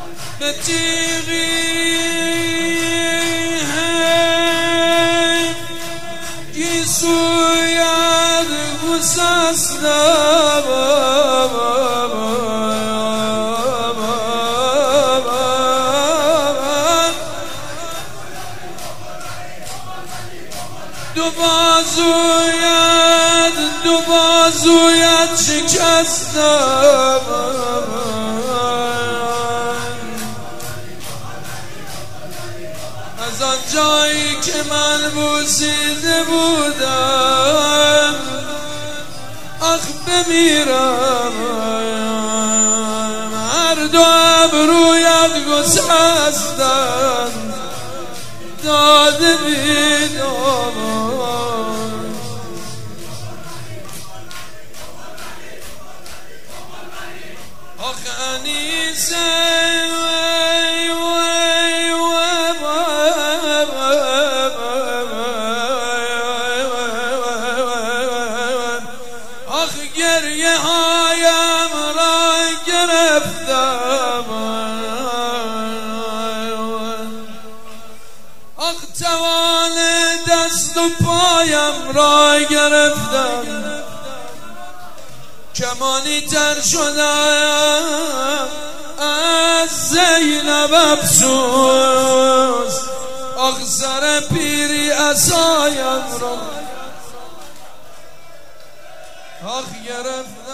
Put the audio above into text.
به تیغی گیسوید گسستم دو بازویت شکستم از آن جایی که من بوسیده بودم آخ بمیرم هر دو ابرویت گسستم داده بیدام آخ انیسه آخ گریه هایم را گرفتم آخ توان دست و پایم را گرفتم کمانی تر شدم از زینب افسوس آخ سر پیری عصایم را آخ گرفتم